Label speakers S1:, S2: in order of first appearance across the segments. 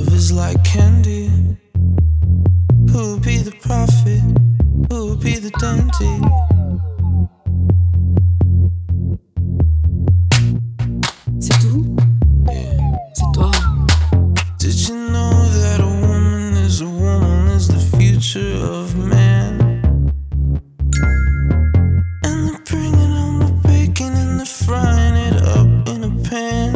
S1: Love is like candy. Who would be the prophet? Who would be the dandy?
S2: C'est tout?
S1: Yeah.
S2: C'est toi.
S1: Did you know that a woman is the future of man? And they're bringing on the bacon and they're frying it up in a pan.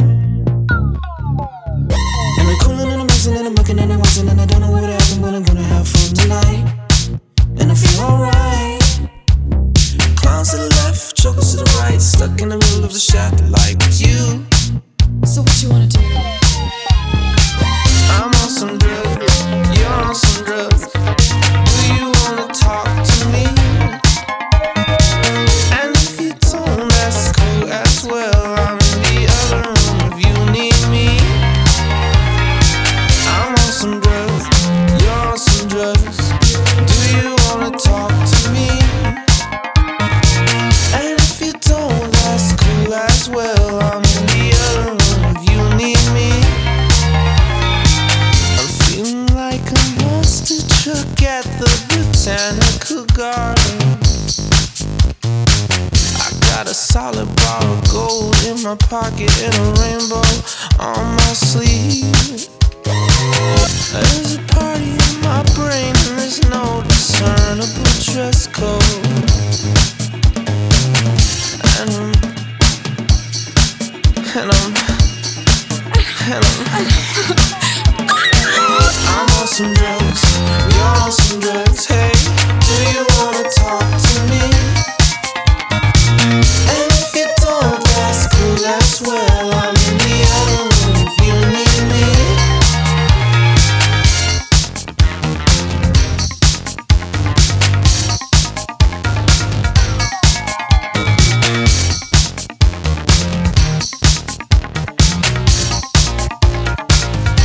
S1: And they're cooling and I'm mixing and I'm mucking and I'm waxing and I don't know what happened, but I'm gonna have fun tonight. And I feel alright. Clowns to the left, jokers to the right, stuck in the middle of the shack like you.
S2: So what you wanna do?
S1: I'm on some drugs, you're on some drugs. Do you wanna talk to me? And if you don't, that's cool as well. I'm in the other room if you need me. I'm on some drugs, you're on some drugs. Do you wanna talk to me? And if you don't, that's cool as well. I'm in the other room if you need me. I'm feeling like a monster truck at the Botanical Gardens. I got a solid bar of gold in my pocket and a rainbow on my sleeve. There's a party in my brain and there's no discernible dress code. I'm on some drugs, you're on some drugs. Hey.